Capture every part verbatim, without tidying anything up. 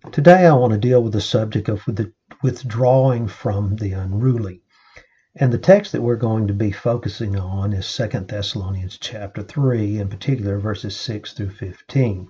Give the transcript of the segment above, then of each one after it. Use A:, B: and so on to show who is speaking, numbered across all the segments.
A: Today I want to deal with the subject of the withdrawing from the unruly. And the text that we're going to be focusing on is Second Thessalonians chapter three, in particular verses six through fifteen.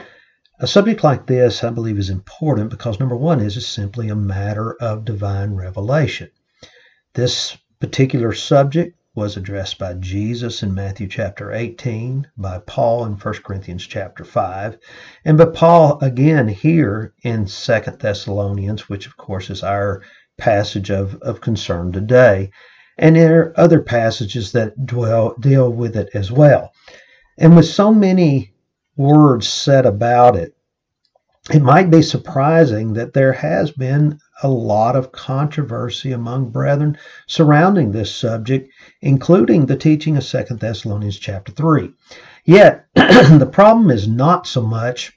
A: A subject like this, I believe, is important because number one is it's simply a matter of divine revelation. This particular subject was addressed by Jesus in Matthew chapter eighteen, by Paul in First Corinthians chapter five, and by Paul again here in Second Thessalonians, which of course is our passage of, of concern today. And there are other passages that dwell deal with it as well. And with so many words said about it, it might be surprising that there has been a lot of controversy among brethren surrounding this subject, including the teaching of Second Thessalonians chapter three. Yet, the problem is not so much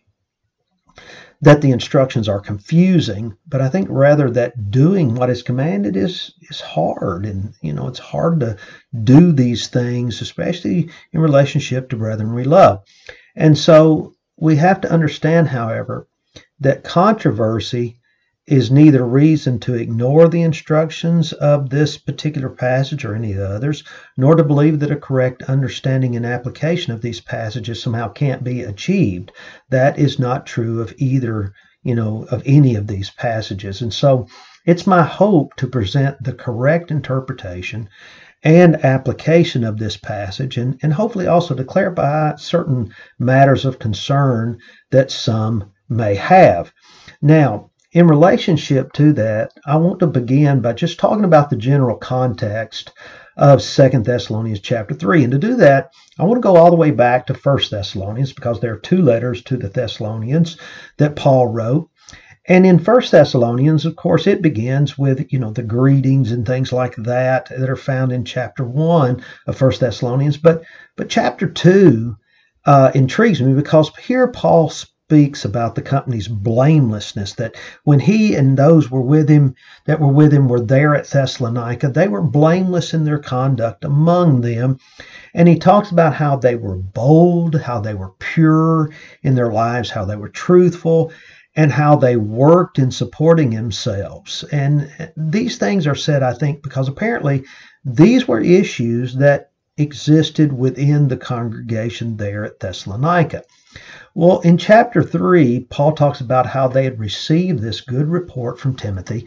A: that the instructions are confusing, but I think rather that doing what is commanded is, is hard. And, you know, it's hard to do these things, especially in relationship to brethren we love. And so we have to understand, however, that controversy is neither reason to ignore the instructions of this particular passage or any of the others, nor to believe that a correct understanding and application of these passages somehow can't be achieved. That is not true of either, you know, of any of these passages. And so it's my hope to present the correct interpretation and application of this passage, and, and hopefully also to clarify certain matters of concern that some may have. Now, in relationship to that, I want to begin by just talking about the general context of Second Thessalonians chapter three. And to do that, I want to go all the way back to First Thessalonians, because there are two letters to the Thessalonians that Paul wrote. And in First Thessalonians, of course, it begins with, you know, the greetings and things like that that are found in chapter one of First Thessalonians. But but chapter two uh, intrigues me because here Paul speaks about the company's blamelessness, that when he and those were with him that were with him were there at Thessalonica, they were blameless in their conduct among them. And he talks about how they were bold, how they were pure in their lives, how they were truthful, and how they worked in supporting themselves. And these things are said, I think, because apparently these were issues that existed within the congregation there at Thessalonica. Well, in chapter three, Paul talks about how they had received this good report from Timothy.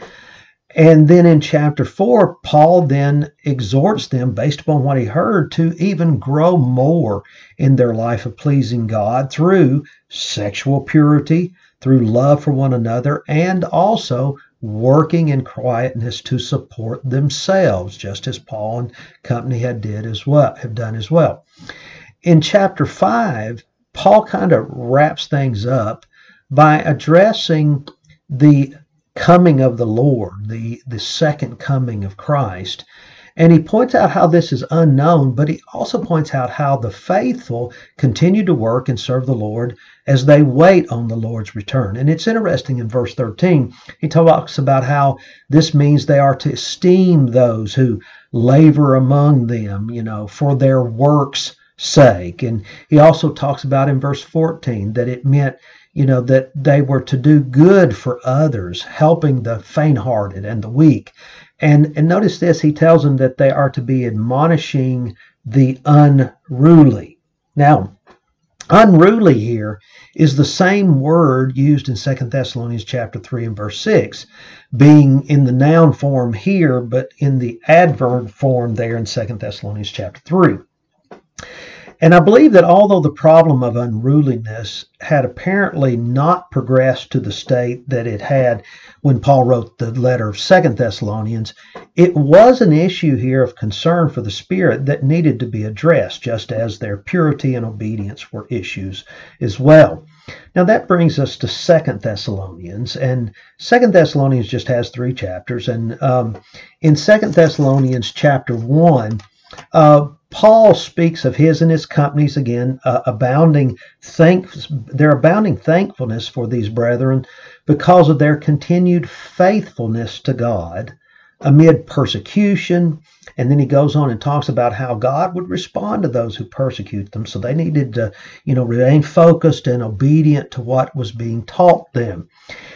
A: And then in chapter four, Paul then exhorts them, based upon what he heard, to even grow more in their life of pleasing God through sexual purity, through love for one another, and also working in quietness to support themselves, just as Paul and company had did as well, have done as well. In chapter five, Paul kind of wraps things up by addressing the coming of the Lord, the, the second coming of Christ. And he points out how this is unknown, but he also points out how the faithful continue to work and serve the Lord as they wait on the Lord's return. And it's interesting in verse thirteen, he talks about how this means they are to esteem those who labor among them, you know, for their works' sake. And he also talks about in verse fourteen that it meant, you know, that they were to do good for others, helping the faint-hearted and the weak. And, and notice this, he tells them that they are to be admonishing the unruly. Now, unruly here is the same word used in Second Thessalonians chapter three and verse six, being in the noun form here, but in the adverb form there in Second Thessalonians chapter three. And I believe that although the problem of unruliness had apparently not progressed to the state that it had when Paul wrote the letter of Second Thessalonians, it was an issue here of concern for the Spirit that needed to be addressed, just as their purity and obedience were issues as well. Now that brings us to Second Thessalonians, and Second Thessalonians just has three chapters. And um, in Second Thessalonians chapter one, uh, Paul speaks of his and his company's, again, uh, abounding thank their abounding thankfulness for these brethren because of their continued faithfulness to God amid persecution. And then he goes on and talks about how God would respond to those who persecute them. So they needed to, you know, remain focused and obedient to what was being taught them.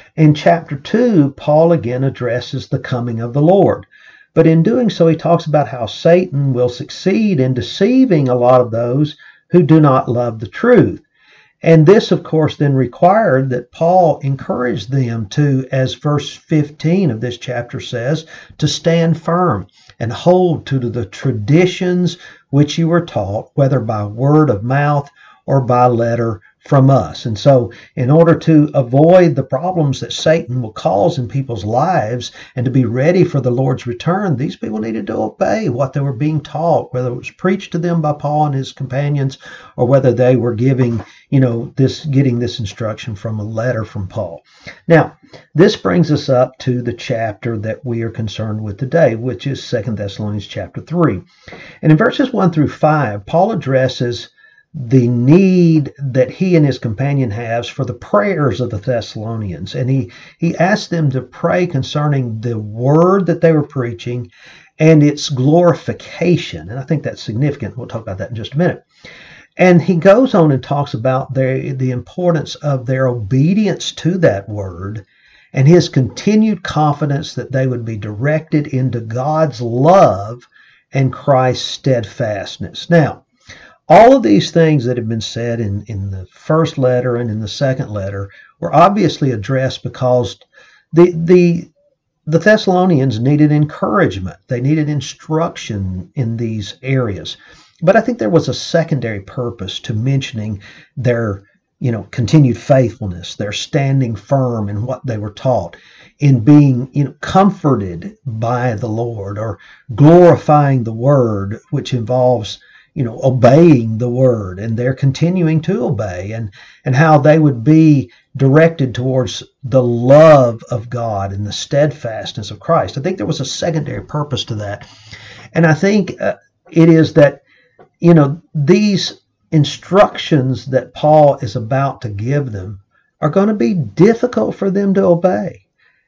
A: In chapter two, Paul again addresses the coming of the Lord. But in doing so, he talks about how Satan will succeed in deceiving a lot of those who do not love the truth. And this, of course, then required that Paul encouraged them to, as verse fifteen of this chapter says, to stand firm and hold to the traditions which you were taught, whether by word of mouth or by letter from us. And so in order to avoid the problems that Satan will cause in people's lives and to be ready for the Lord's return, these people needed to obey what they were being taught, whether it was preached to them by Paul and his companions or whether they were giving, you know, this, getting this instruction from a letter from Paul. Now, this brings us up to the chapter that we are concerned with today, which is Second Thessalonians chapter three. And in verses one through five, Paul addresses the need that he and his companion has for the prayers of the Thessalonians. And he, he asked them to pray concerning the word that they were preaching and its glorification. And I think that's significant. We'll talk about that in just a minute. And he goes on and talks about their, the importance of their obedience to that word and his continued confidence that they would be directed into God's love and Christ's steadfastness. Now, all of these things that have been said in, in the first letter and in the second letter were obviously addressed because the, the, the Thessalonians needed encouragement. They needed instruction in these areas. But I think there was a secondary purpose to mentioning their, you know, continued faithfulness, their standing firm in what they were taught, in being, you know, comforted by the Lord, or glorifying the word, which involves, you know, obeying the word, and they're continuing to obey, and, and how they would be directed towards the love of God and the steadfastness of Christ. I think there was a secondary purpose to that. And I think uh, it is that, you know, these instructions that Paul is about to give them are going to be difficult for them to obey.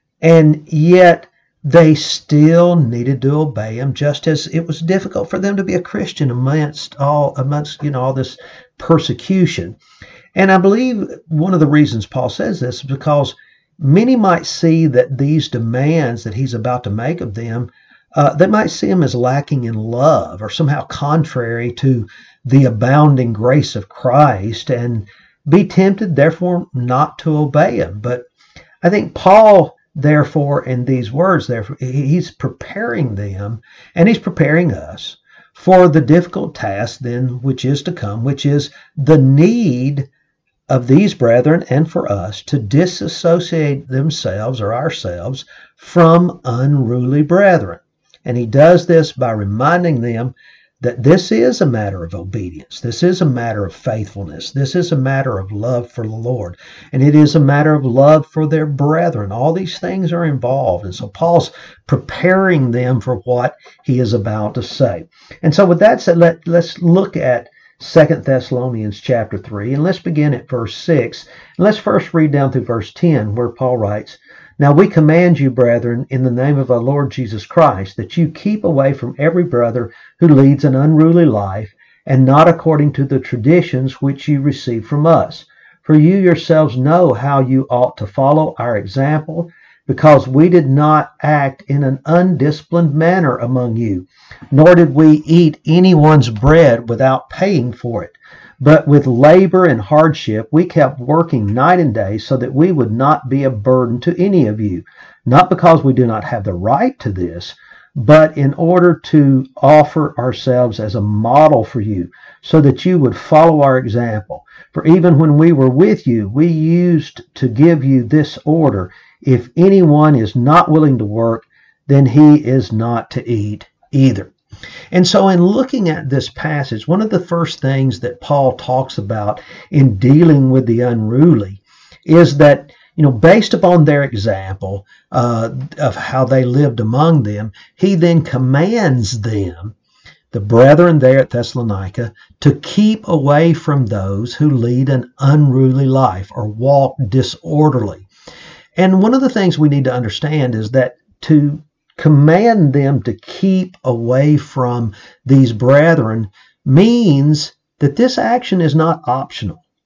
A: And yet they still needed to obey him, just as it was difficult for them to be a Christian amongst all, amongst, you know, all this persecution. And I believe one of the reasons Paul says this is because many might see that these demands that he's about to make of them, uh, they might see him as lacking in love or somehow contrary to the abounding grace of Christ, and be tempted, therefore, not to obey him. But I think Paul, therefore, in these words, therefore, he's preparing them, and he's preparing us for the difficult task then which is to come, which is the need of these brethren and for us to disassociate themselves or ourselves from unruly brethren. And he does this by reminding them that this is a matter of obedience. This is a matter of faithfulness. This is a matter of love for the Lord. And it is a matter of love for their brethren. All these things are involved. And so Paul's preparing them for what he is about to say. And so with that said, let, let's look at Second Thessalonians chapter three. And let's begin at verse six. And let's first read down through verse ten, where Paul writes, "Now we command you, brethren, in the name of our Lord Jesus Christ, that you keep away from every brother who leads an unruly life, and not according to the traditions which you received from us. For you yourselves know how you ought to follow our example, because we did not act in an undisciplined manner among you, nor did we eat anyone's bread without paying for it. But with labor and hardship, we kept working night and day so that we would not be a burden to any of you, not because we do not have the right to this, but in order to offer ourselves as a model for you, so that you would follow our example. For even when we were with you, we used to give you this order: if anyone is not willing to work, then he is not to eat either." And so in looking at this passage, one of the first things that Paul talks about in dealing with the unruly is that, you know, based upon their example uh, of how they lived among them, he then commands them, the brethren there at Thessalonica, to keep away from those who lead an unruly life or walk disorderly. And one of the things we need to understand is that to command them to keep away from these brethren means that this action is not optional.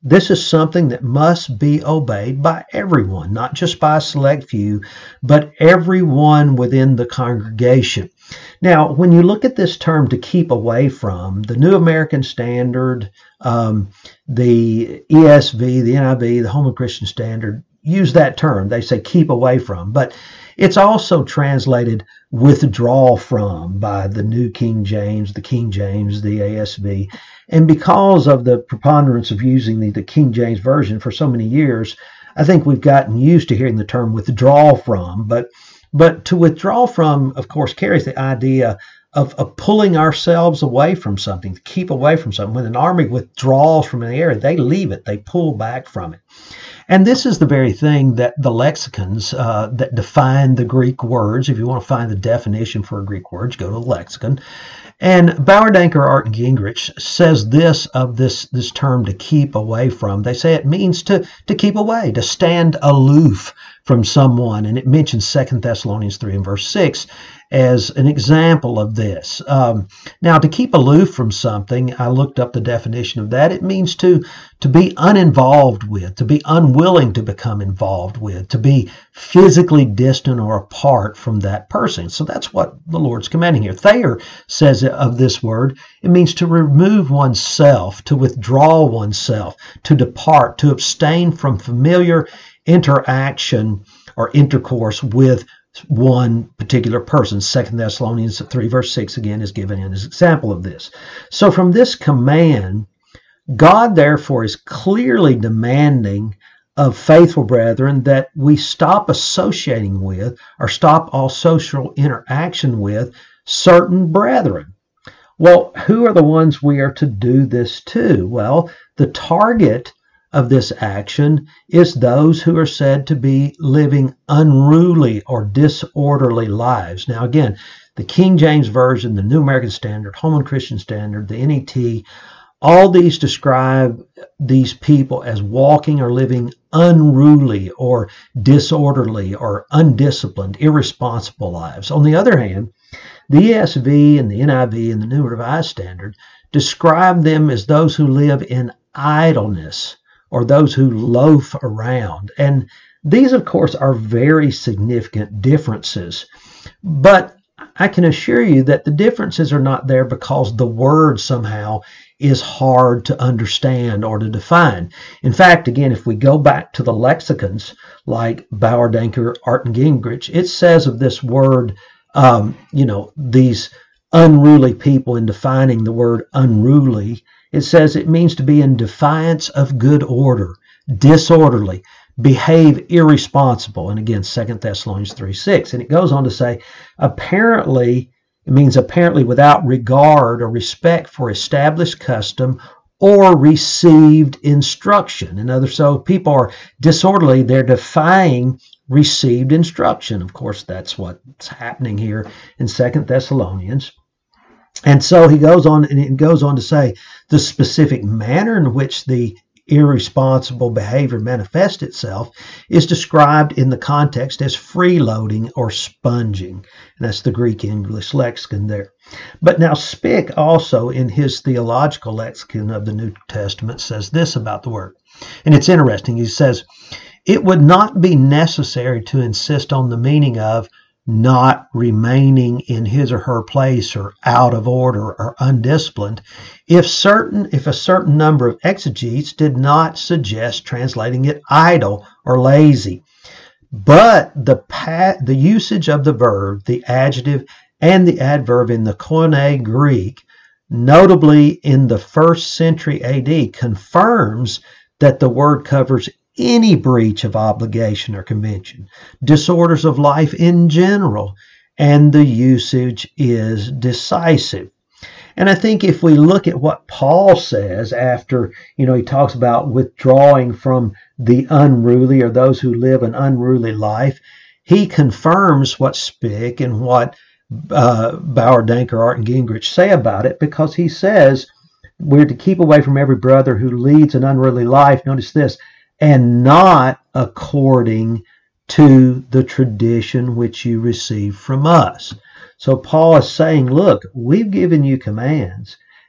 A: This is something that must be obeyed by everyone, not just by a select few, but everyone within the congregation. Now, when you look at this term to keep away from, the New American Standard, um, the E S V, the N I V, the Holman Christian Standard, use that term. They say keep away from, but it's also translated withdraw from by the New King James, the King James, the A S V. And because of the preponderance of using the, the King James Version for so many years, I think we've gotten used to hearing the term withdraw from. But but to withdraw from, of course, carries the idea of, of pulling ourselves away from something, to keep away from something. When an army withdraws from an area, they leave it, they pull back from it. And this is the very thing that the lexicons uh, that define the Greek words, if you want to find the definition for a Greek word, go to the lexicon. And Bauerdanker, Art, and Gingrich says this of this, this term to keep away from. They say it means to, to keep away, to stand aloof from someone. And it mentions Second Thessalonians three and verse six as an example of this. Um, now, to keep aloof from something, I looked up the definition of that. It means to, to be uninvolved with, to be unwilling to become involved with, to be physically distant or apart from that person. So that's what the Lord's commanding here. Thayer says of this word, it means to remove oneself, to withdraw oneself, to depart, to abstain from familiar interaction or intercourse with one particular person. Second Thessalonians three verse six again is given as an example of this. So from this command, God therefore is clearly demanding of faithful brethren that we stop associating with or stop all social interaction with certain brethren. Well, who are the ones we are to do this to? Well, the target of this action is those who are said to be living unruly or disorderly lives. Now, again, the King James Version, the New American Standard, Holman Christian Standard, the N E T, all these describe these people as walking or living unruly or disorderly or undisciplined, irresponsible lives. On the other hand, the E S V and the N I V and the New Revised Standard describe them as those who live in idleness, or those who loaf around. And these, of course, are very significant differences. But I can assure you that the differences are not there because the word somehow is hard to understand or to define. In fact, again, if we go back to the lexicons like Bauerdanker, Art, and Gingrich, it says of this word, um, you know, these unruly people, in defining the word unruly, it says it means to be in defiance of good order, disorderly, behave irresponsible. And again, Second Thessalonians three six. And it goes on to say, apparently, it means apparently without regard or respect for established custom or received instruction. In other, so people are disorderly, they're defying received instruction. Of course, that's what's happening here in Second Thessalonians. And so he goes on, and it goes on to say the specific manner in which the irresponsible behavior manifests itself is described in the context as freeloading or sponging. And that's the Greek English lexicon there. But now Spick also, in his theological lexicon of the New Testament, says this about the word. And it's interesting. He says, it would not be necessary to insist on the meaning of not remaining in his or her place or out of order or undisciplined if certain if a certain number of exegetes did not suggest translating it idle or lazy. But the pa- the usage of the verb, the adjective, and the adverb in the Koine Greek, notably in the first century A D, confirms that the word covers any breach of obligation or convention, disorders of life in general, and the usage is decisive. And I think if we look at what Paul says after, you know, he talks about withdrawing from the unruly or those who live an unruly life, he confirms what Spick and what uh, Bauerdanker, Art, and Gingrich say about it, because he says we're to keep away from every brother who leads an unruly life. Notice this, and not according to the tradition which you receive from us. So Paul is saying, look, we've given you commands,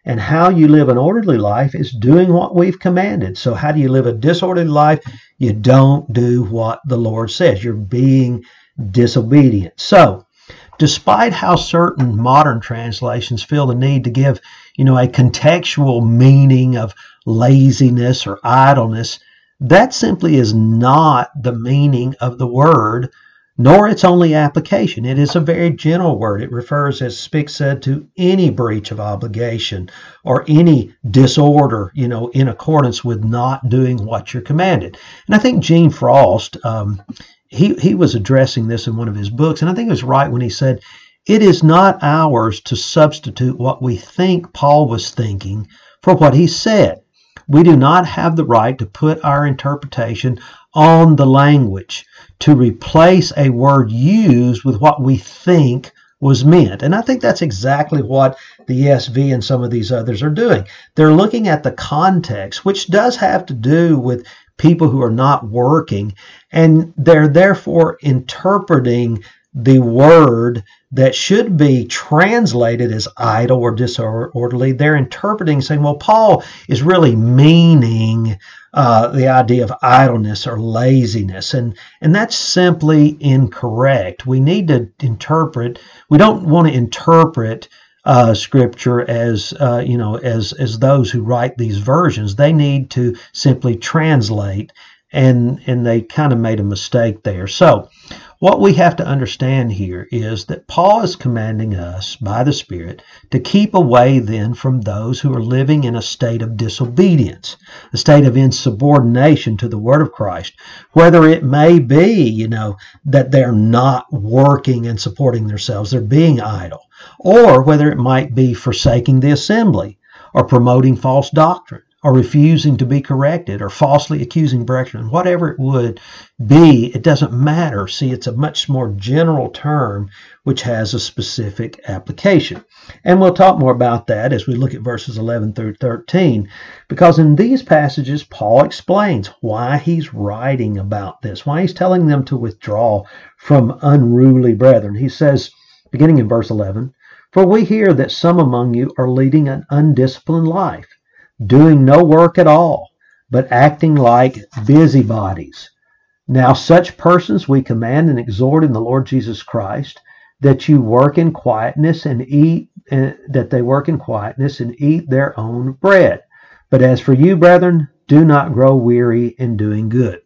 A: And how you live an orderly life is doing what we've commanded. So how do you live a disorderly life? You don't do what the Lord says. You're being disobedient. So despite how certain modern translations feel the need to give, you know, a contextual meaning of laziness or idleness, that simply is not the meaning of the word, nor its only application. It is a very general word. It refers, as Spick said, to any breach of obligation or any disorder, you know, in accordance with not doing what you're commanded. And I think Gene Frost, um, he, he was addressing this in one of his books, and I think it was right when he said, it is not ours to substitute what we think Paul was thinking for what he said. We do not have the right to put our interpretation on the language, to replace a word used with what we think was meant. And I think that's exactly what the E S V and some of these others are doing. They're looking at the context, which does have to do with people who are not working, and they're therefore interpreting the word that should be translated as idle or disorderly. They're interpreting, saying, well, Paul is really meaning uh, the idea of idleness or laziness. And, and that's simply incorrect. We need to interpret, we don't want to interpret uh, Scripture as, uh, you know, as, as those who write these versions. They need to simply translate, and, and they kind of made a mistake there. So, what we have to understand here is that Paul is commanding us by the Spirit to keep away then from those who are living in a state of disobedience, a state of insubordination to the Word of Christ, whether it may be, you know, that they're not working and supporting themselves, they're being idle, or whether it might be forsaking the assembly or promoting false doctrine, or refusing to be corrected, or falsely accusing brethren, whatever it would be, it doesn't matter. See, it's a much more general term which has a specific application. And we'll talk more about that as we look at verses eleven through thirteen, because in these passages, Paul explains why he's writing about this, why he's telling them to withdraw from unruly brethren. He says, beginning in verse eleven, "For we hear that some among you are leading an undisciplined life, doing no work at all, but acting like busybodies. Now such persons we command and exhort in the Lord Jesus Christ, that you work in quietness and eat, uh, that they work in quietness and eat their own bread. But as for you, brethren, do not grow weary in doing good."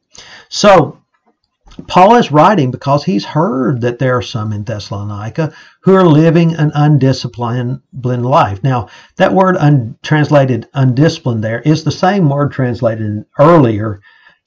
A: So Paul is writing because he's heard that there are some in Thessalonica who are living an undisciplined life. Now, that word un- translated undisciplined there is the same word translated earlier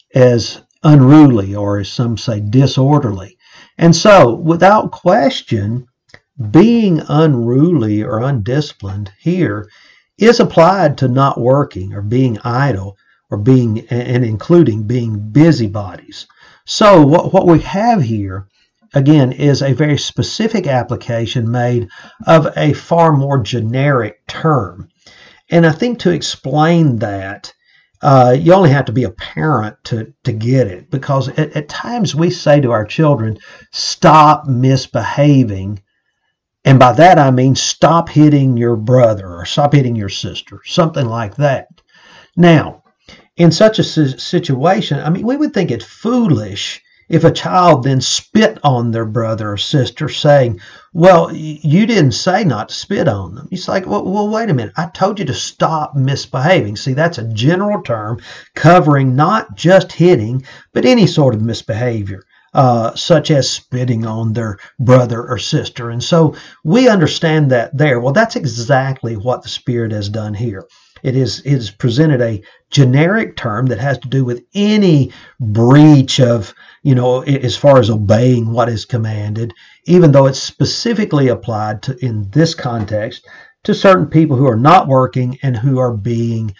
A: as unruly, or as some say, disorderly. And so, without question, being unruly or undisciplined here is applied to not working or being idle, or being, and including being busybodies. So what, what we have here, again, is a very specific application made of a far more generic term. And I think to explain that, uh, you only have to be a parent to, to get it, because at, at times we say to our children, stop misbehaving. And by that I mean stop hitting your brother or stop hitting your sister, something like that. Now, in such a situation, I mean, we would think it foolish if a child then spit on their brother or sister, saying, well, you didn't say not to spit on them. It's like, well, well, wait a minute. I told you to stop misbehaving. See, that's a general term covering not just hitting, but any sort of misbehavior, uh, such as spitting on their brother or sister. And so we understand that there. Well, that's exactly what the Spirit has done here. It is, it is presented a generic term that has to do with any breach of, you know, as far as obeying what is commanded, even though it's specifically applied to, in this context, to certain people who are not working and who are being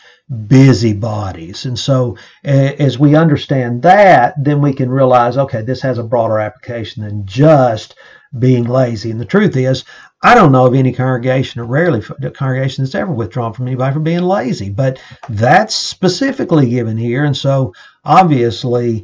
A: busybodies. And so as we understand that, then we can realize, okay, this has a broader application than just being lazy. And the truth is, I don't know of any congregation, or rarely a congregation that's ever withdrawn from anybody for being lazy, but that's specifically given here. And so obviously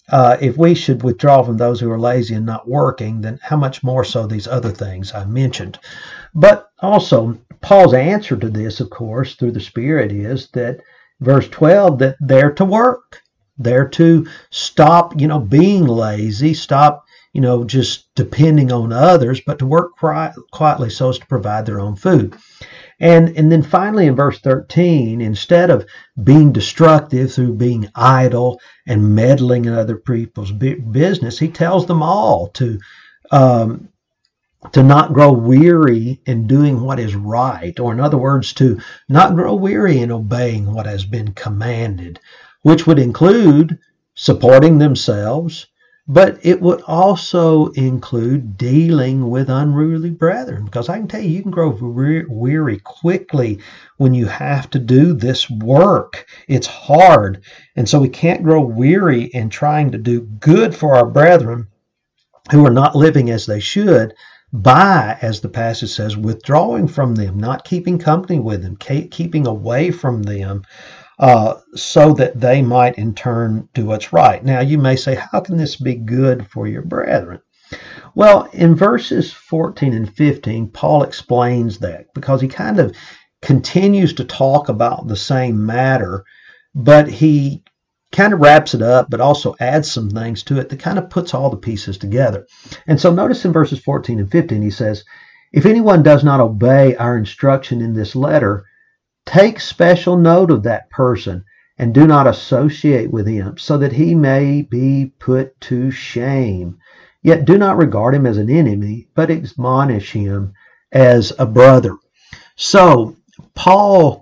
A: Uh, if we should withdraw from those who are lazy and not working, then how much more so these other things I mentioned. But also, Paul's answer to this, of course, through the Spirit is that verse twelve, that they're to work. They're to stop, you know, being lazy, stop, you know, just depending on others, but to work quietly so as to provide their own food. And, and then finally in verse thirteen, instead of being destructive through being idle and meddling in other people's business, he tells them all to um, to not grow weary in doing what is right, or in other words, to not grow weary in obeying what has been commanded, which would include supporting themselves, but it would also include dealing with unruly brethren, because I can tell you, you can grow weary quickly when you have to do this work. It's hard, and so we can't grow weary in trying to do good for our brethren who are not living as they should, by, as the passage says, withdrawing from them, not keeping company with them, keeping away from them, uh, so that they might in turn do what's right. Now, you may say, how can this be good for your brethren? Well, in verses fourteen and fifteen, Paul explains that, because he kind of continues to talk about the same matter, but he kind of wraps it up, but also adds some things to it that kind of puts all the pieces together. And so notice in verses fourteen and fifteen, he says, if anyone does not obey our instruction in this letter, take special note of that person and do not associate with him, so that he may be put to shame. Yet do not regard him as an enemy, but admonish him as a brother. So Paul,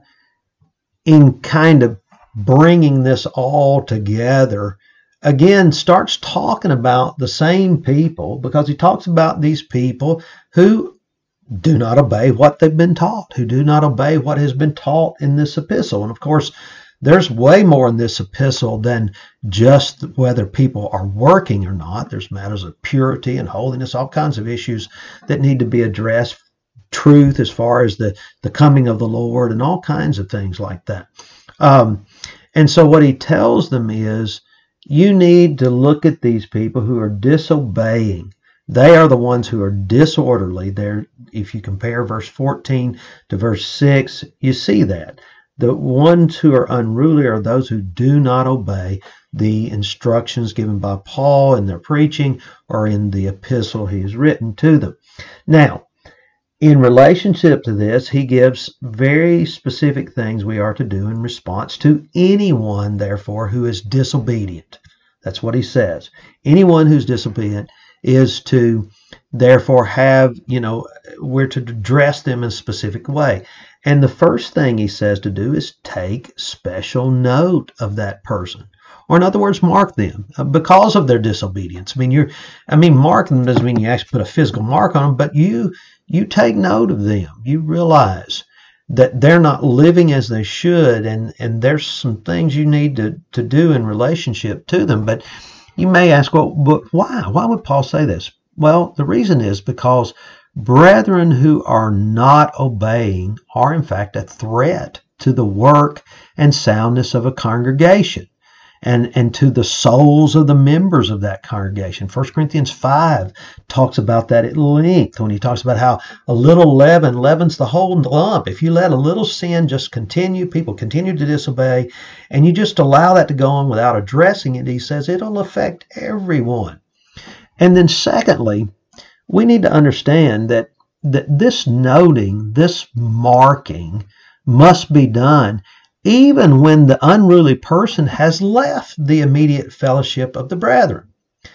A: in kind of bringing this all together, again starts talking about the same people, because he talks about these people who do not obey what they've been taught, who do not obey what has been taught in this epistle. And of course, there's way more in this epistle than just whether people are working or not. There's matters of purity and holiness, all kinds of issues that need to be addressed, truth as far as the, the coming of the Lord, and all kinds of things like that. Um, and so what he tells them is, you need to look at these people who are disobeying. They are the ones who are disorderly. They're, if you compare verse fourteen to verse six, you see that. The ones who are unruly are those who do not obey the instructions given by Paul in their preaching or in the epistle he has written to them. Now, in relationship to this, he gives very specific things we are to do in response to anyone, therefore, who is disobedient. That's what he says. Anyone who's disobedient is to, therefore, have, you know, we're to address them in a specific way. And the first thing he says to do is take special note of that person. Or in other words, mark them because of their disobedience. I mean, you're, I mean, mark them doesn't mean you actually put a physical mark on them, but you, you take note of them. You realize that they're not living as they should, and, and there's some things you need to, to do in relationship to them. But you may ask, well, but why? Why would Paul say this? Well, the reason is because brethren who are not obeying are in fact a threat to the work and soundness of a congregation, and, and to the souls of the members of that congregation. First Corinthians five talks about that at length when he talks about how a little leaven leavens the whole lump. If you let a little sin just continue, people continue to disobey, and you just allow that to go on without addressing it, he says it'll affect everyone. And then secondly, we need to understand that, that this noting, this marking must be done even when the unruly person has left the immediate fellowship of the brethren.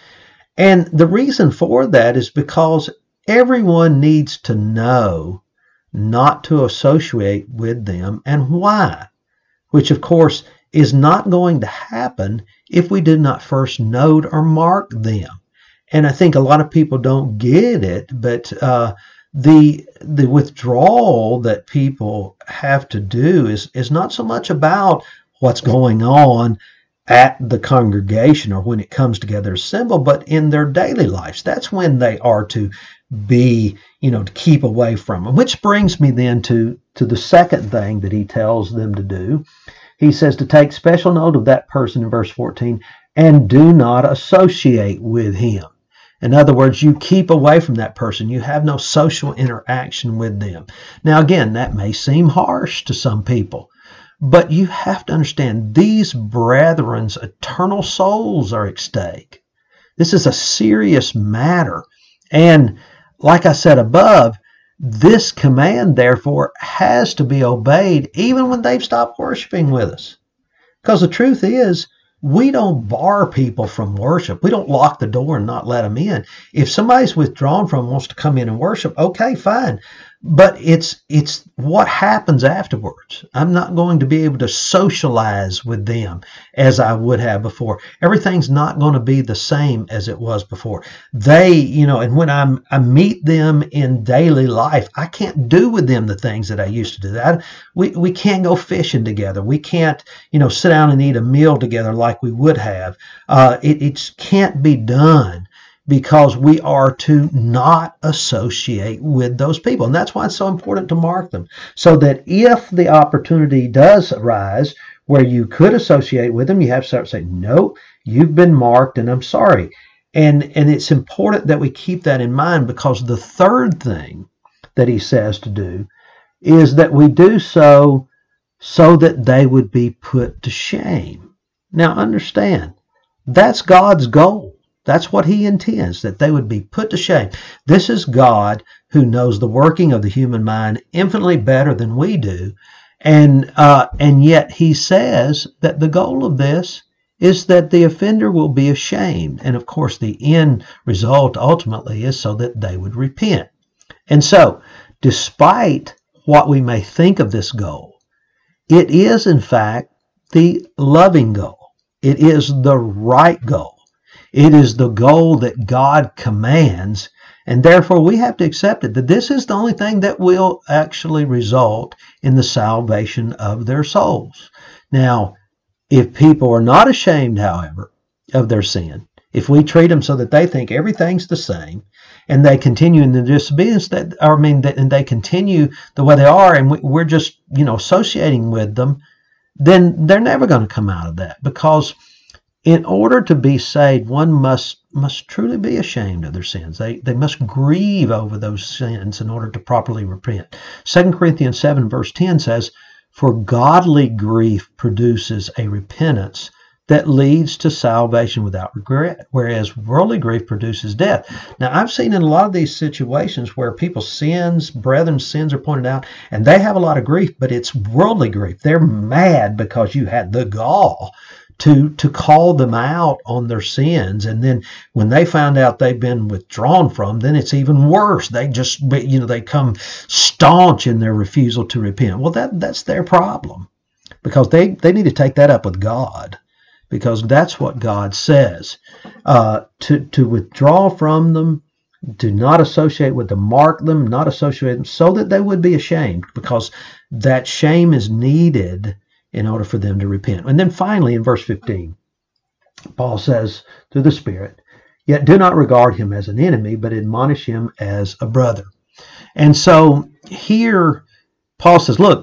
A: And the reason for that is because everyone needs to know not to associate with them and why, which of course is not going to happen if we did not first note or mark them. And I think a lot of people don't get it, but uh, the the withdrawal that people have to do is, is not so much about what's going on at the congregation or when it comes together assemble, but in their daily lives. That's when they are to be, you know, to keep away from them. Which brings me then to, to the second thing that he tells them to do. He says to take special note of that person in verse fourteen and do not associate with him. In other words, you keep away from that person. You have no social interaction with them. Now, again, that may seem harsh to some people, but you have to understand these brethren's eternal souls are at stake. This is a serious matter. And like I said above, this command, therefore, has to be obeyed even when they've stopped worshiping with us. Because the truth is, we don't bar people from worship. We don't lock the door and not let them in. If somebody's withdrawn from and wants to come in and worship, okay, fine. But it's it's what happens afterwards. I'm not going to be able to socialize with them as I would have before. Everything's not going to be the same as it was before. They, you know, and when I'm I meet them in daily life, I can't do with them the things that I used to do. That we we can't go fishing together. We can't, you know, sit down and eat a meal together like we would have. Uh, it it can't be done, because we are to not associate with those people. And that's why it's so important to mark them, so that if the opportunity does arise where you could associate with them, you have to start saying, no, you've been marked and I'm sorry. And, and it's important that we keep that in mind, because the third thing that he says to do is that we do so so that they would be put to shame. Now understand, that's God's goal. That's what he intends, that they would be put to shame. This is God who knows the working of the human mind infinitely better than we do. And uh, and yet he says that the goal of this is that the offender will be ashamed. And of course, the end result ultimately is so that they would repent. And so, despite what we may think of this goal, it is in fact the loving goal. It is the right goal. It is the goal that God commands, and therefore we have to accept it, that this is the only thing that will actually result in the salvation of their souls. Now, if people are not ashamed, however, of their sin, if we treat them so that they think everything's the same, and they continue in the disobedience, that I mean, that, and they continue the way they are, and we, we're just, you know, associating with them, then they're never going to come out of that, because in order to be saved, one must must truly be ashamed of their sins. They they must grieve over those sins in order to properly repent. Second Corinthians seven verse ten says, "For godly grief produces a repentance that leads to salvation without regret, whereas worldly grief produces death." Now, I've seen in a lot of these situations where people's sins, brethren's sins are pointed out, and they have a lot of grief, but it's worldly grief. They're mad because you had the gall to to call them out on their sins, and then when they find out they've been withdrawn from, then it's even worse. They just, you know, they come staunch in their refusal to repent. Well, that that's their problem, because they they need to take that up with God, because that's what God says. Uh, to to withdraw from them, to not associate with them, mark them, not associate them, so that they would be ashamed, because that shame is needed in order for them to repent. And then finally, in verse fifteen, Paul says to the Spirit, "Yet do not regard him as an enemy, but admonish him as a brother." And so here, Paul says, look,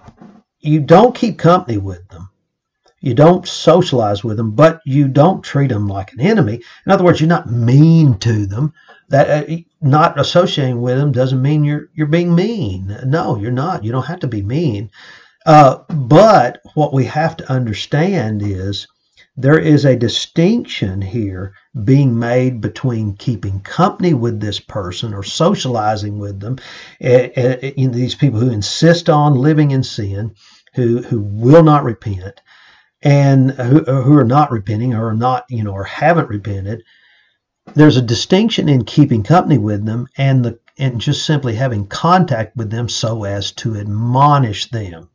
A: you don't keep company with them. You don't socialize with them, but you don't treat them like an enemy. In other words, you're not mean to them. That uh, not associating with them doesn't mean you're you're being mean. No, you're not. You don't have to be mean. Uh, but what we have to understand is there is a distinction here being made between keeping company with this person or socializing with them, uh, uh, in these people who insist on living in sin, who who will not repent, and who, who are not repenting or are not, you know, or haven't repented. There's a distinction in keeping company with them and the and just simply having contact with them so as to admonish them.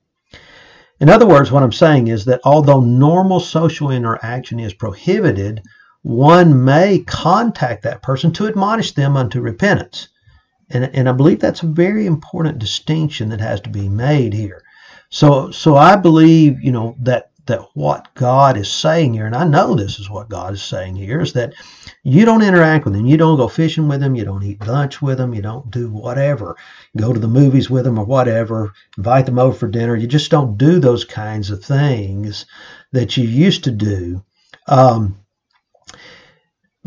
A: In other words, what I'm saying is that although normal social interaction is prohibited, one may contact that person to admonish them unto repentance. And, and I believe that's a very important distinction that has to be made here. So so I believe, you know, that that what God is saying here, and I know this is what God is saying here, is that you don't interact with them. You don't go fishing with them. You don't eat lunch with them. You don't do whatever. Go to the movies with them or whatever. Invite them over for dinner. You just don't do those kinds of things that you used to do. Um,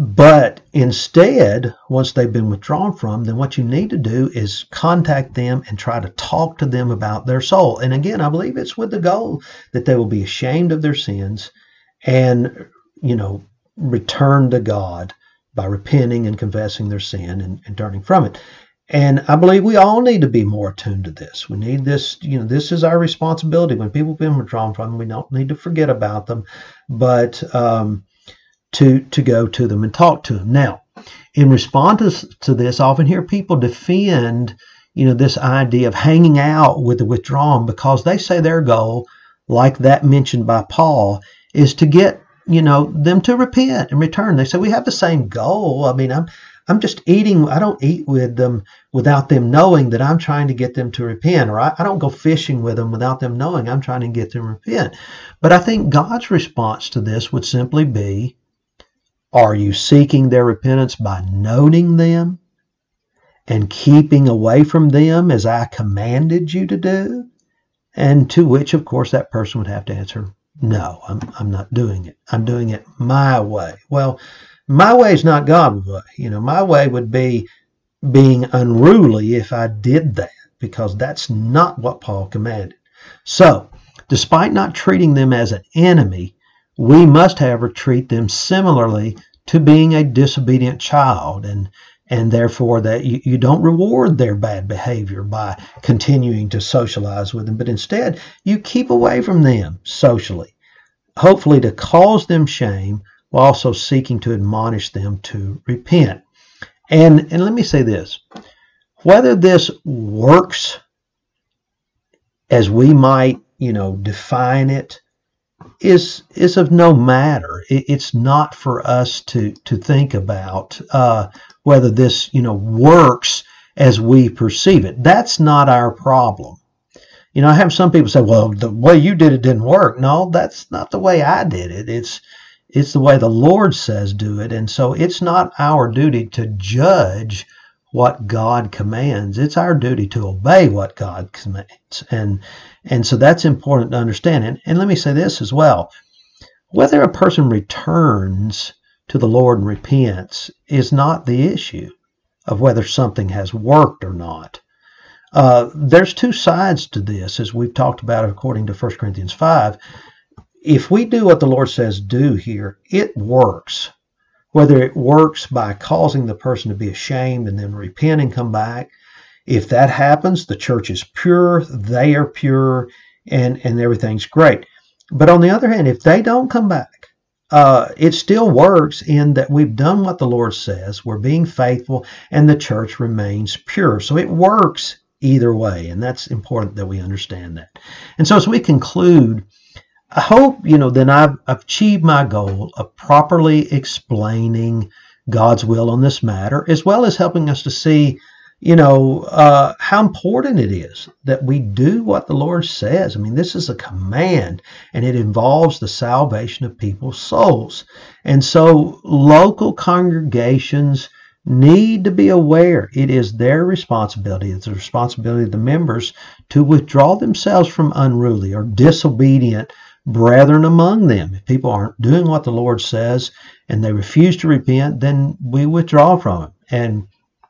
A: But instead, once they've been withdrawn from, then what you need to do is contact them and try to talk to them about their soul. And again, I believe it's with the goal that they will be ashamed of their sins and, you know, return to God by repenting and confessing their sin and, and turning from it. And I believe we all need to be more attuned to this. We need this, you know, this is our responsibility. When people have been withdrawn from them, we don't need to forget about them, but um, to to go to them and talk to them. Now, in response to this, I often hear people defend, you know, this idea of hanging out with the withdrawn because they say their goal, like that mentioned by Paul, is to get, you know, them to repent and return. They say we have the same goal. I mean, I'm I'm just eating. I don't eat with them without them knowing that I'm trying to get them to repent, or I, I don't go fishing with them without them knowing I'm trying to get them to repent. But I think God's response to this would simply be, are you seeking their repentance by noting them and keeping away from them as I commanded you to do? And to which, of course, that person would have to answer, no, I'm I'm not doing it. I'm doing it my way. Well, my way is not God's way. You know, my way would be being unruly if I did that, because that's not what Paul commanded. So, despite not treating them as an enemy, we must, however, treat them similarly to being a disobedient child, and and therefore that you, you don't reward their bad behavior by continuing to socialize with them, but instead you keep away from them socially, hopefully to cause them shame, while also seeking to admonish them to repent. And and let me say this, whether this works as we might, you know, define it, is is of no matter. It, it's not for us to to think about uh, whether this, you know, works as we perceive it. That's not our problem. You know, I have some people say, well, the way you did it didn't work. No, that's not the way I did it. It's It's the way the Lord says do it. And so it's not our duty to judge what God commands. It's our duty to obey what God commands. And and so that's important to understand. And, and let me say this as well. Whether a person returns to the Lord and repents is not the issue of whether something has worked or not. Uh, there's two sides to this, as we've talked about according to First Corinthians five. If we do what the Lord says do here, it works. Whether it works by causing the person to be ashamed and then repent and come back, if that happens, the church is pure, they are pure, and, and everything's great. But on the other hand, if they don't come back, uh, it still works in that we've done what the Lord says, we're being faithful, and the church remains pure. So it works either way, and that's important that we understand that. And so as we conclude, I hope, you know, then I've achieved my goal of properly explaining God's will on this matter, as well as helping us to see, you know, uh, how important it is that we do what the Lord says. I mean, this is a command, and it involves the salvation of people's souls. And so local congregations need to be aware it is their responsibility, it's the responsibility of the members to withdraw themselves from unruly or disobedient brethren among them. If people aren't doing what the Lord says and they refuse to repent, then we withdraw from them. And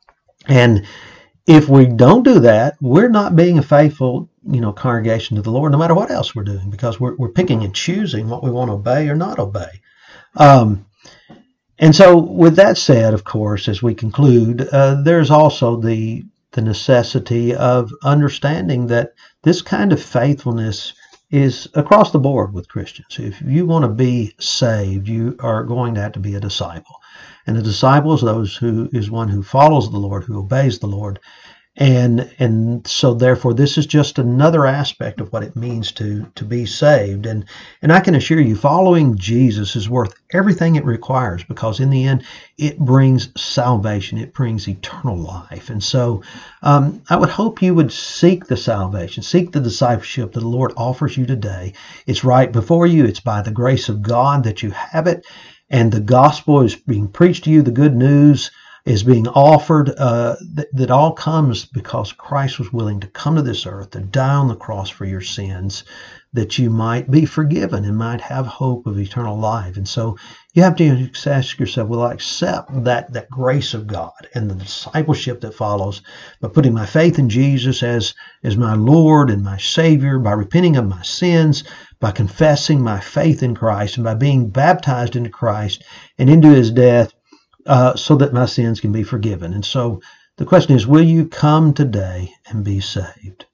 A: and if we don't do that, we're not being a faithful, you know, congregation to the Lord, no matter what else we're doing, because we're we're picking and choosing what we want to obey or not obey. Um, and so, with that said, of course, as we conclude, uh, there's also the the necessity of understanding that this kind of faithfulness is across the board with Christians. If you want to be saved, you are going to have to be a disciple. And a disciple is those who is one who follows the Lord, who obeys the Lord. And and so therefore this is just another aspect of what it means to to be saved. And and I can assure you, following Jesus is worth everything it requires, because in the end it brings salvation, it brings eternal life. And so um, I would hope you would seek the salvation, seek the discipleship that the Lord offers you today. It's right before you. It's by the grace of God that you have it. And the gospel is being preached to you, the good news is being offered, uh, that, that all comes because Christ was willing to come to this earth, to die on the cross for your sins, that you might be forgiven and might have hope of eternal life. And so you have to ask yourself, will I accept that, that grace of God and the discipleship that follows by putting my faith in Jesus as, as my Lord and my Savior, by repenting of my sins, by confessing my faith in Christ, and by being baptized into Christ and into his death, uh, so that my sins can be forgiven. And so the question is, will you come today and be saved?